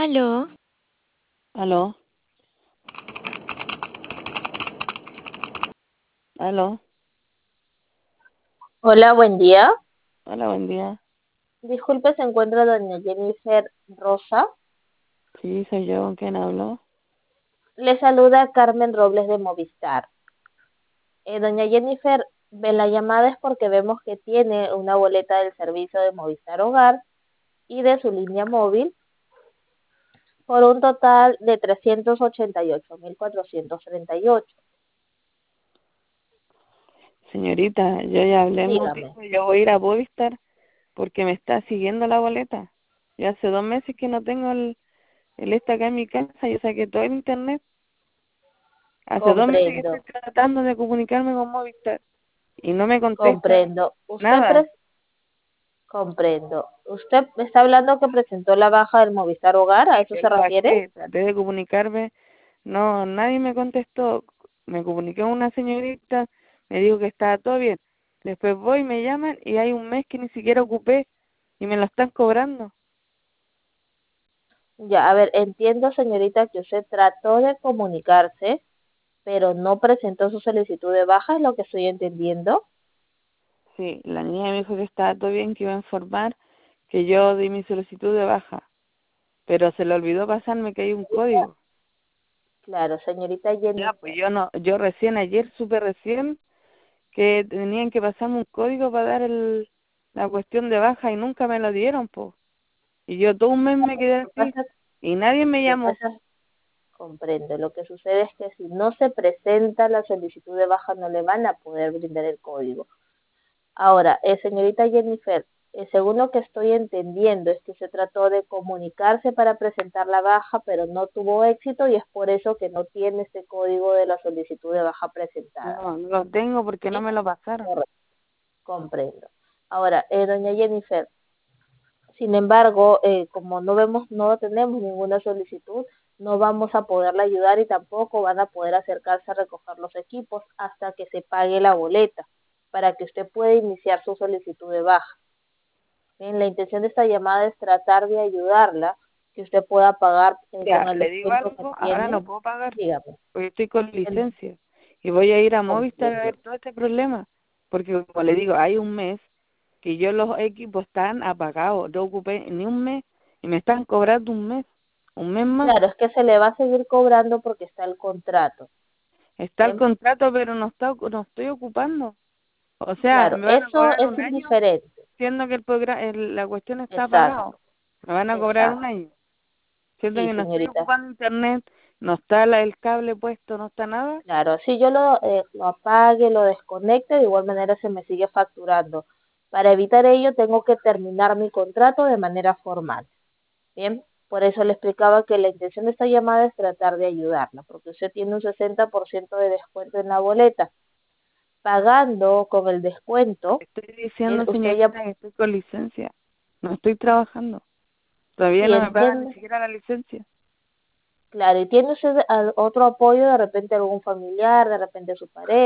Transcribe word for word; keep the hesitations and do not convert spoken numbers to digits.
Aló, Aló, aló, Hola, buen día. hola, buen día. Disculpe, se encuentra doña Jennifer Rosa. Sí, soy yo, ¿con quién hablo? Le saluda Carmen Robles de Movistar. Eh, doña Jennifer, ve la llamada es porque vemos que tiene una boleta del servicio de Movistar Hogar y de su línea móvil por un total de trescientos ochenta y ocho mil cuatrocientos treinta y ocho. Señorita, yo ya hablé en Dígame, motivo, yo voy a ir a Movistar porque me está siguiendo la boleta. Ya hace dos meses que no tengo el, el este acá en mi casa, yo saqué todo el internet. Hace dos meses que comprendo, estoy tratando de comunicarme con Movistar y no me contesta comprendo. Usted nada. pres- comprendo. Usted me está hablando que presentó la baja del Movistar Hogar, ¿a Sí, eso yo se lo refiere? bajé, traté de comunicarme, no, nadie me contestó. Me comuniqué con una señorita, me dijo que estaba todo bien. Después voy, me llaman y hay un mes que ni siquiera ocupé y me lo están cobrando. Ya, a ver, entiendo, señorita, que usted trató de comunicarse, pero no presentó su solicitud de baja, es lo que estoy entendiendo. Sí, la niña me dijo que estaba todo bien, que iba a informar, que yo di mi solicitud de baja, pero se le olvidó pasarme que hay un código. Claro, señorita Ya, pues Jennifer. yo no, yo recién ayer supe recién que tenían que pasarme un código para dar el, la cuestión de baja y nunca me lo dieron, pues. Y yo todo un mes me Lo quedé que así pasa, y nadie me lo que llamó. pasa, comprendo, lo que sucede es que si no se presenta la solicitud de baja no le van a poder brindar el código. Ahora, eh, señorita Jennifer, eh, según lo que estoy entendiendo es que se trató de comunicarse para presentar la baja, pero no tuvo éxito y es por eso que no tiene ese código de la solicitud de baja presentada. No, no lo tengo porque no ¿Sí? me lo pasaron. Correcto, comprendo. Ahora, eh, doña Jennifer, sin embargo, eh, como no vemos, no tenemos ninguna solicitud, no vamos a poderla ayudar y tampoco van a poder acercarse a recoger los equipos hasta que se pague la boleta para que usted pueda iniciar su solicitud de baja. Bien, la intención de esta llamada es tratar de ayudarla, que usted pueda pagar eh, con Ya, el le digo descuento que algo, ahora tiene. no puedo pagar Dígame, porque estoy con el licencia y voy a ir a Movistar a comprendo. ver todo este problema. Porque como le digo, hay un mes que yo los equipos están apagados, no ocupé ni un mes y me están cobrando un mes, un mes más. Claro, es que se le va a seguir cobrando porque está el contrato. Está el Bien, contrato, pero no está, no estoy ocupando. O sea, claro, me van a eso cobrar es un año indiferente. siendo que el programa, la cuestión está apagado. Exacto, Me van a cobrar un exacto. año. Siento Sí, que no estoy señorita. ocupando internet, no está la, el cable puesto, no está nada. Claro, si yo lo, eh, lo apague, lo desconecte, de igual manera se me sigue facturando. Para evitar ello, tengo que terminar mi contrato de manera formal. Bien, por eso le explicaba que la intención de esta llamada es tratar de ayudarla, porque usted tiene un sesenta por ciento de descuento en la boleta. Pagando con el descuento, Estoy bien, diciendo, usted ya, señorita, que estoy con licencia. No estoy trabajando. Todavía sí no me pagan ni entiende, siquiera la licencia. claro, y tiene usted al- otro apoyo, de repente algún familiar, de repente su pareja.